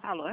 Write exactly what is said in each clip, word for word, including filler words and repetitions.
Alô?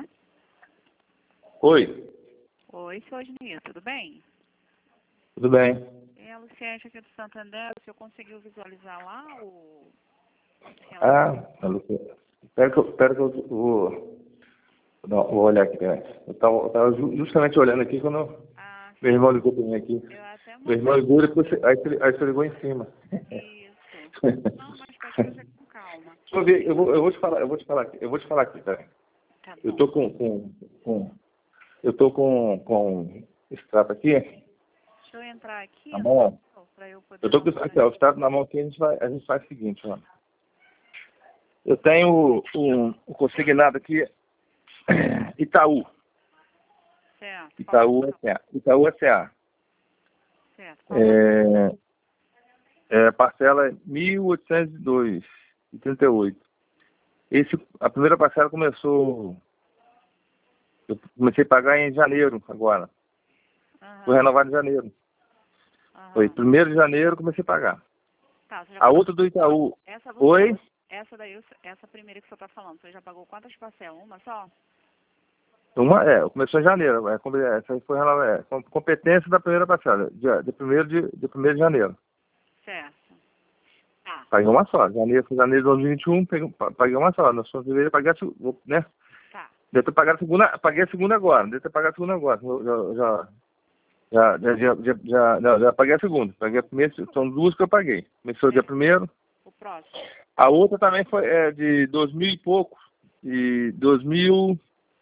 Oi. Oi, seu Osni, tudo bem? Tudo bem. É a Luciana aqui do Santander. O senhor conseguiu visualizar lá o... Ah, espera que eu, espera que eu vou, não, vou olhar aqui. Eu estava justamente olhando aqui quando Ah, meu irmão ligou para mim aqui. eu até Meu mandei. irmão ligou e depois você, aí, você, aí você ligou em cima. Isso. Não, mas pode fazer com calma. Deixa eu ver, eu vou, eu vou te falar, eu vou te falar aqui, eu vou te falar aqui, peraí. Tá Eu bom. tô com, com, com eu tô com, com esse trato aqui, Deixa eu entrar aqui na mão. para eu poder Eu tô dar com uma aqui, ó, o extrato na mão aqui, a gente vai, a gente faz o seguinte, ó. Eu tenho o, o, o consignado aqui, Itaú. Certo. Itaú S A. Itaú S A. Certo. Qual é? É, é, parcela é mil oitocentos e dois e trinta e oito. Esse, a primeira parcela começou, eu comecei a pagar em janeiro agora. Foi Aham. renovado em janeiro. Foi Aham. primeiro de janeiro comecei a pagar. Tá, você já A pagou... outra do Itaú. Essa, Oi? essa daí, essa primeira que você está falando, você já pagou quantas parcelas? Uma só? Uma, é, começou em janeiro. É, essa aí foi renovada, é, com- competência da primeira parcela, de, de, primeiro de, de primeiro de janeiro. Certo. Tá. Paguei uma só. Janeiro, janeiro de dois mil e vinte e um, peguei, paguei uma só. Na sua fevereiro, paguei a segunda, né? Tá. Deve ter pagado a segunda, paguei a segunda agora. Deve ter pagado a segunda agora. Eu Já, já, já, já, já, já, já, já paguei a segunda. Paguei a primeira, são duas que eu paguei. Começou o dia primeiro. O próximo. A outra também foi é, de dois mil e pouco. E dois mil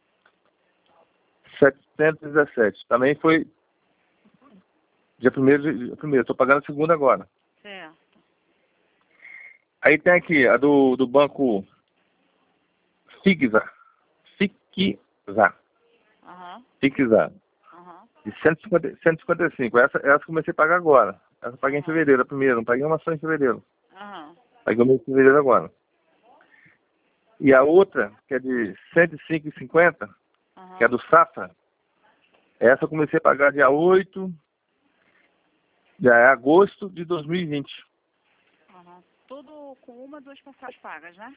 setecentos e dezessete. Também foi dia primeiro. Dia primeiro. Estou pagando a segunda agora. Certo. Aí tem aqui a do, do banco Figza. Figza. Aham. Figza. Aham. De cento e cinquenta, cento e cinquenta e cinco. Essa, essa eu comecei a pagar agora. Essa eu paguei em fevereiro, a primeira. Não paguei uma só em fevereiro. Aham. Paguei uma em fevereiro agora. E a outra, que é de cento e cinco e cinquenta, Aham. que é do Safra, essa eu comecei a pagar dia oito, já é agosto de dois mil e vinte. Aham. Tudo com uma, duas passagens pagas, né?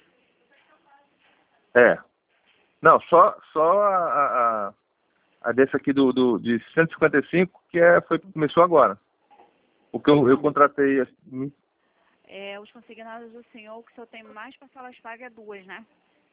É. Não, só, só a, a, a desse aqui do, do, de cento e cinquenta e cinco, que é, foi, começou agora. Porque eu, eu contratei assim, É, os consignados do senhor, o que o senhor tem mais parcelas pagas é duas, né?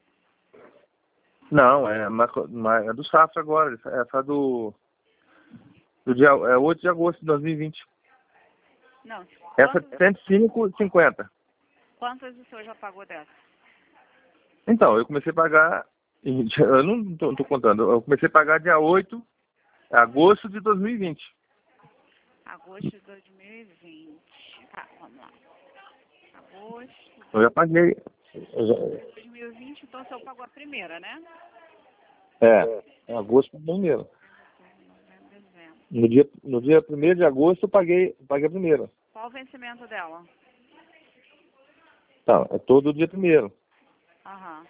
não, é, mas, mas é do Safra agora, essa do, do dia é oito de agosto de dois mil e vinte. Não. Essa é Quantas, cento e cinco e cinquenta. quantas o senhor já pagou dessa? Então, eu comecei a pagar, em- eu não tô, tô contando, eu comecei a pagar dia oito de agosto de dois mil e vinte. Agosto de dois mil e vinte. Tá, vamos lá. Agosto Eu já paguei. Eu já, de dois mil e vinte, então o senhor pagou a primeira, né? é, em agosto primeiro. Novembro, dezembro. No dia, no dia primeiro de agosto eu paguei, paguei a primeira. Qual o vencimento dela? Então, é todo dia primeiro. Aham.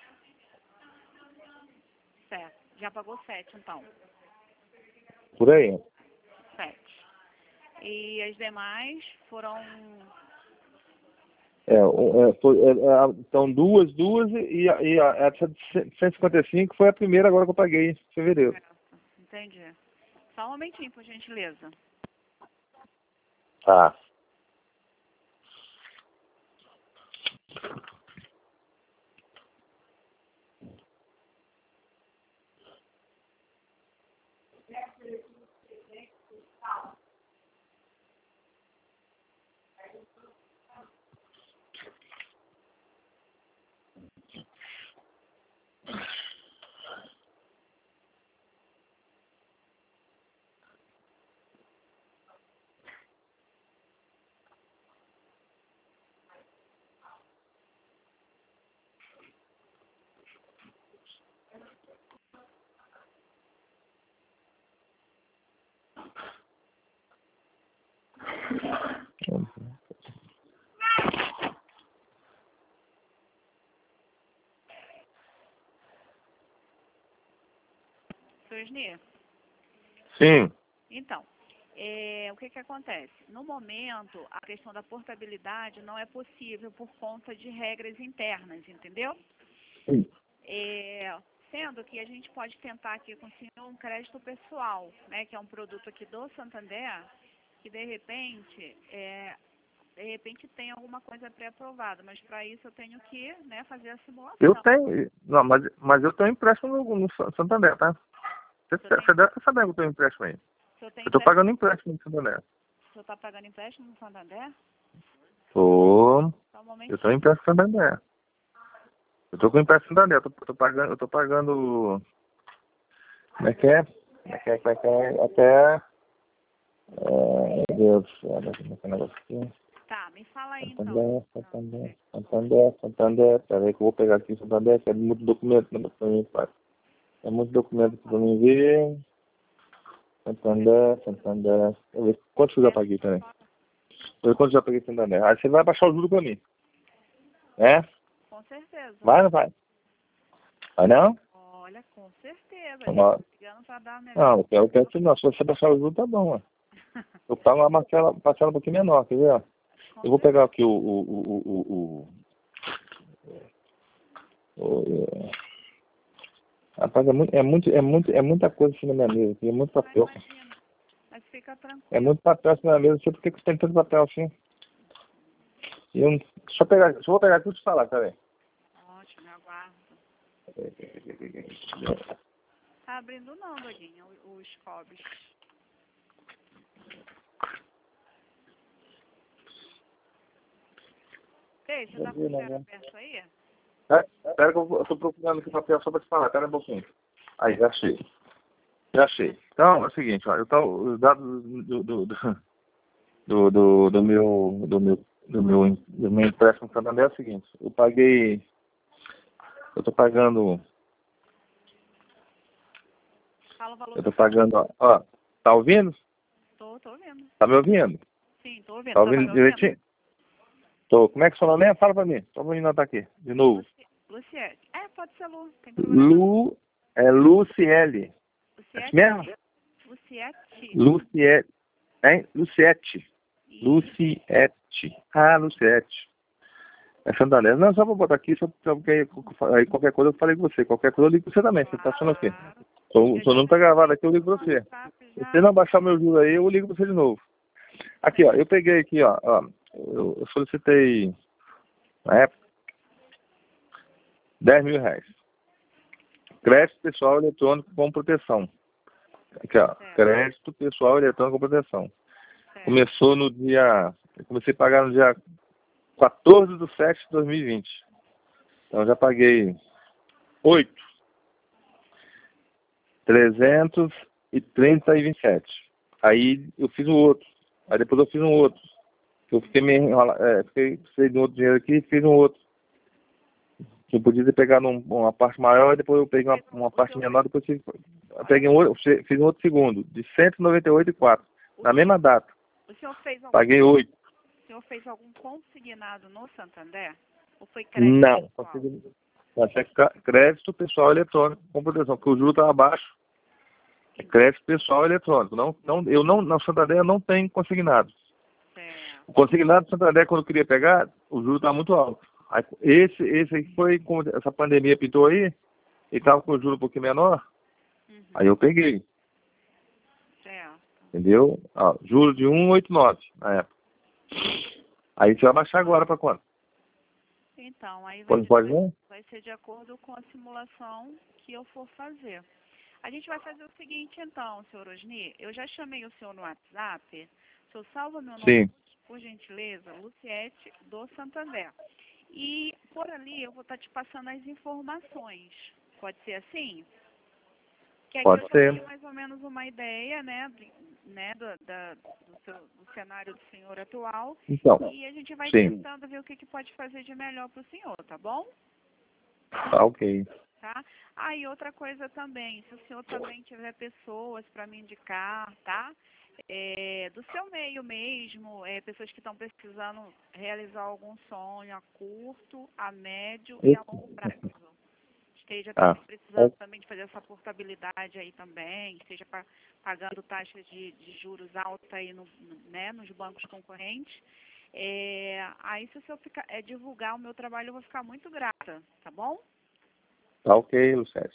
Certo. Já pagou sete, então. Por aí. Sete. E as demais foram... É, o- é, foi, é, é, então duas, duas e, a- e a, essa de cento e cinquenta e cinco foi a primeira agora que eu paguei em fevereiro. Entendi. Só um momentinho, por gentileza. Tá. Senhor Osni, Sim. então, é, o que que acontece? No momento, a questão da portabilidade não é possível por conta de regras internas, entendeu? Sim. É, Sendo que a gente pode tentar aqui com o senhor um crédito pessoal, né, que é um produto aqui do Santander, que de repente, é, de repente tem alguma coisa pré-aprovada, mas para isso eu tenho que, né, fazer a simulação. Eu tenho, não, mas, mas eu tenho empréstimo no, no Santander, tá? Você, você tem, deve estar sabendo que eu tenho empréstimo aí. eu Eu tô pagando empréstimo no Santander. O senhor está pagando empréstimo no Santander? Tô, Só um momento. eu tô em empréstimo no Santander. Eu tô com empréstimo no Santander, eu tô, eu tô pagando, eu tô pagando, como é que é? Como é que é, como é que é? Até, é, meu Deus do céu, como é que é o negócio aqui? Tá, me fala aí Santander, então. Santander, Santander, Santander, peraí que eu vou pegar aqui Santander, que é muito documento, né, pra mim, pai. É muito documento aqui pra mim ver. Santander, Santander. Eu ver quanto eu já paguei também. Eu ver quanto eu já paguei Santander. Aí você vai baixar o juro pra mim. É? Com certeza. Vai ou não vai? Vai não? Olha, com certeza. Não, Ligando para dar melhor. não, eu quero, eu quero que não. Se você baixar o juro, tá bom, ó. Eu pago uma parcela, parcela um pouquinho menor, quer ver? Ó? Eu vou pegar aqui o. o, o, o, o, o, o rapaz, é muito, é, muito, é, muito, é muita coisa assim na minha mesa. Aqui, é muito papel. Imagina. Mas fica tranquilo. É muito papel assim na mesa. Não sei por que você tem tanto papel assim. Eu, deixa eu pegar, deixa eu vou pegar aqui e te falar, peraí. Ótimo, eu aguardo. Tá abrindo não, Doguinha, os cobres. Ei, você tá com o zero aberto aí? É, espera que eu, eu tô procurando aqui o papel só pra te falar, espera um pouquinho. Aí, já achei. Já achei. Então, é o seguinte, ó, eu tô, os dados do, do, do, do, do, do meu, do meu, do meu, do meu empréstimo no Santander é o seguinte, eu paguei, eu tô pagando, Fala o valor. eu tô pagando, ó, ó, tá ouvindo? Tô, tô ouvindo. Tá me ouvindo? Sim, tô ouvindo. Tá ouvindo direitinho? Tô. Como é que é o seu nome é? Fala pra mim. Só pra mim anotar aqui, de novo. Luciete. É, pode ser Lu, tem problema. Lu, é Luciele. É Luciete. mesmo? Luciete. Luciete. Hein? Luciete. Luciete. Ah, Luciete. É Santander. Não, só vou botar aqui, só porque aí, aí qualquer coisa eu falei com você. Qualquer coisa eu ligo pra você também. Você tá achando o quê? O seu nome tá gravado aqui, eu ligo pra você. Se você não baixar meu juro aí, eu ligo pra você de novo. Aqui, ó. Eu peguei aqui, ó. ó eu, eu solicitei, na época, dez mil reais. Crédito pessoal eletrônico com proteção. Aqui, ó. Crédito pessoal eletrônico com proteção. Começou no dia... Eu comecei a pagar no dia quatorze de setembro de dois mil e vinte. Então, já paguei oito. trezentos e trinta e vinte e sete. Aí, eu fiz um outro. Aí, depois eu fiz um outro. Eu fiquei meio enrolado. É, fiquei, precisei de um outro dinheiro aqui e fiz um outro. Eu podia ter pegado um, uma parte maior e depois eu peguei uma, uma parte menor, depois eu, eu peguei um outro, fiz um outro segundo, de cento e noventa e oito e quatro, na mesma data. O senhor fez algum, Paguei oito. O senhor fez algum consignado no Santander? Ou foi crédito? Não, consegui, crédito pessoal eletrônico com proteção, porque o juro estava baixo. É crédito pessoal eletrônico. Não, não, eu não, na Santander eu não tenho consignado. É. O consignado do Santander, quando eu queria pegar, o juro estava muito alto. Aí, esse, esse aí foi, como essa pandemia pintou aí, ele estava com o juro um pouquinho menor, Uhum. aí eu peguei. Certo. Entendeu? Ah, juro de cento e oitenta e nove na época. Aí você vai baixar agora para quanto? Então, aí vai, Pode, pode ver? vai ser de acordo com a simulação que eu for fazer. A gente vai fazer o seguinte então, senhor Osni, eu já chamei o senhor no WhatsApp, o senhor salva meu nome, Sim. por gentileza, Luciete do Santander. E por ali eu vou estar te passando as informações. Pode ser assim? Que aí Pode eu já ser. tenho mais ou menos uma ideia, né, de, né do, da, do, seu, do cenário do senhor atual. Então, e a gente vai sim. tentando ver o que, que pode fazer de melhor para o senhor, tá bom? Tá ok. Tá? Ah, e outra coisa também, se o senhor também tiver pessoas para me indicar, tá? É, do seu meio mesmo, é, pessoas que estão precisando realizar algum sonho a curto, a médio e a longo prazo. Esteja Ah. precisando também de fazer essa portabilidade aí também, esteja pa pagando taxas de, de juros altas aí no, né, nos bancos concorrentes. É, aí se o senhor ficar, é, divulgar o meu trabalho, eu vou ficar muito grata, tá bom? Tá ok, Lucécio.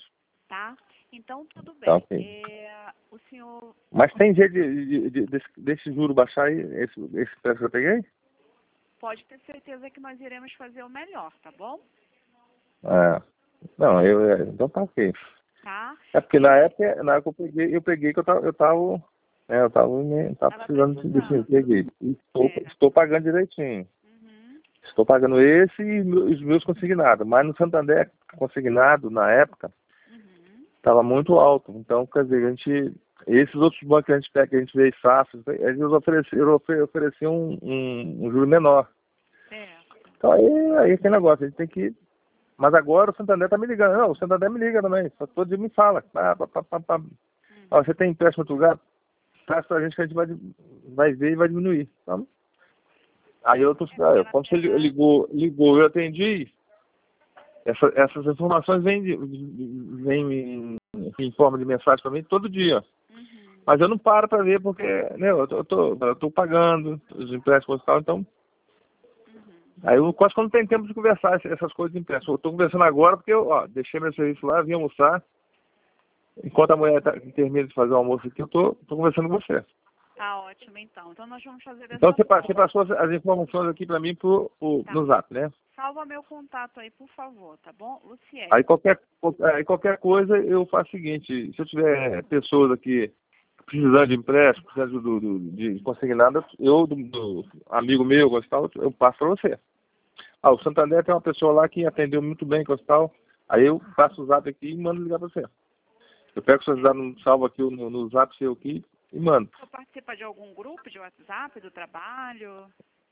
tá? Então, tudo bem. Tá, ok. É, o senhor... Mas tem jeito de, de, de, desse, desse juro baixar aí, esse, esse preço que eu peguei? Pode ter certeza que nós iremos fazer o melhor, tá bom? É. Não, eu, é, então tá ok. Tá? É porque na época, na época eu peguei, eu peguei que eu tava, eu tava, né, eu tava, eu tava Tava precisando desse dinheiro, precisando. peguei. E Estou, É. estou pagando direitinho. Uhum. Estou pagando esse e meu- os meus consignados. Mas no Santander, consignado, na época, Uhum. estava muito alto. Então, quer dizer, a gente, esses outros bancos que a gente pega, que a gente vê fácil, eles ofereciam, ofe- ofereciam um, um, um juro menor. Certo. Então aí, aí tem negócio, a gente tem que. Mas agora o Santander tá me ligando. Não, o Santander me liga também. Só todo dia me fala. Pá, pá, pá, pá, pá. Hum. Ó, você tem empréstimo em outro lugar? Traz pra gente que a gente vai, vai ver e vai diminuir. Então, aí eu tô. É, na Quando você verdade, ligou, ligou, eu atendi. Essa, essas informações vêm, de, vêm em, em forma de mensagem para mim todo dia. uhum. Mas eu não paro para ver porque, né, eu tô, eu tô, eu tô pagando os empréstimos e tal, então. Uhum. Aí eu quase que não tenho tempo de conversar essas coisas de empréstimo. Eu tô conversando agora porque eu, ó, deixei meu serviço lá, vim almoçar. Enquanto a mulher tá, termina de fazer o almoço aqui, eu tô, tô conversando com você. Tá ótimo, então. Então, nós vamos fazer Então dessa você, pa- forma. você passou as, as informações aqui para mim pro, pro, Tá. no Zap, né? Salva meu contato aí, por favor, tá bom? Luciene. Aí qualquer, aí qualquer coisa eu faço o seguinte, se eu tiver pessoas aqui precisando de empréstimo, precisando do, do, de consignado, eu, do, do amigo meu, coisa e tal, eu passo para você. Ah, o Santander tem uma pessoa lá que atendeu muito bem, coisa e tal, aí eu passo o Zap aqui e mando ligar para você. Eu pego seus dados, salvo aqui no, no Zap seu aqui e mando. Você participa de algum grupo de WhatsApp do trabalho?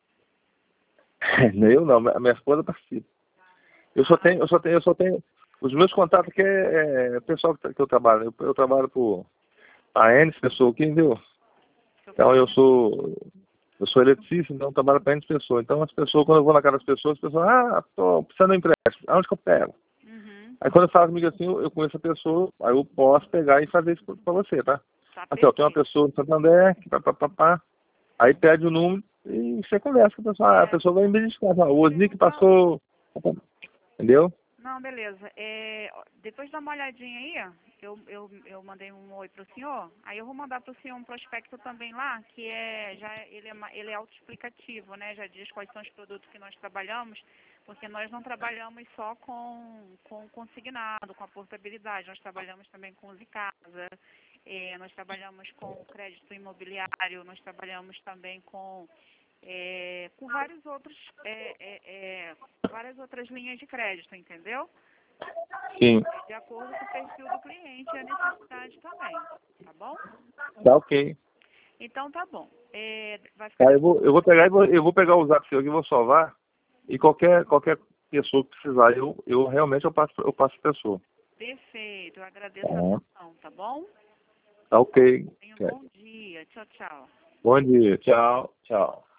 Eu não, a minha esposa participa. Eu só tenho, eu só tenho, eu só tenho. Os meus contatos aqui é, é pessoal que, que eu trabalho. Eu, eu trabalho por a N pessoa aqui, entendeu? Então eu sou. Eu sou eletricista, então eu trabalho para N pessoas. Então as pessoas, quando eu vou na casa das pessoas, as pessoas, ah, tô precisando de um empréstimo. Aonde que eu pego? Uhum. Aí quando eu falo comigo assim, eu, eu conheço a pessoa, aí eu posso pegar e fazer isso para você, tá? Tá Aqui, ó, tem uma perfeito. pessoa no Santander, que pá, pá, pá, pá. Aí pede o número e você conversa com a pessoa. Ah, a É, pessoa vai me identificar. O Osnick perguntar... passou. Entendeu? Não, beleza. É, ó, depois dá uma olhadinha aí, ó. Eu, eu, eu mandei um oi pro senhor. Aí eu vou mandar pro senhor um prospecto também lá, que é já ele é, ma- ele é autoexplicativo, né? Já diz quais são os produtos que nós trabalhamos, porque nós não trabalhamos só com, com consignado, com a portabilidade. Nós trabalhamos também com uso em casa, é, nós trabalhamos com crédito imobiliário, nós trabalhamos também com é, com vários outros, é, é, é, várias outras linhas de crédito, entendeu? Sim. De acordo com o perfil do cliente e a necessidade também, tá bom? Tá ok. Então tá bom. É, vai ficar Tá, eu vou, eu vou pegar e vou, eu vou pegar o Zap seu aqui, vou salvar. E qualquer, qualquer pessoa que precisar, eu, eu realmente eu passo, eu passo a pessoa. perfeito. Eu agradeço a Tá, atenção, tá bom? tá ok. Tenha um bom dia. Tchau, tchau. Bom dia. Tchau. Tchau.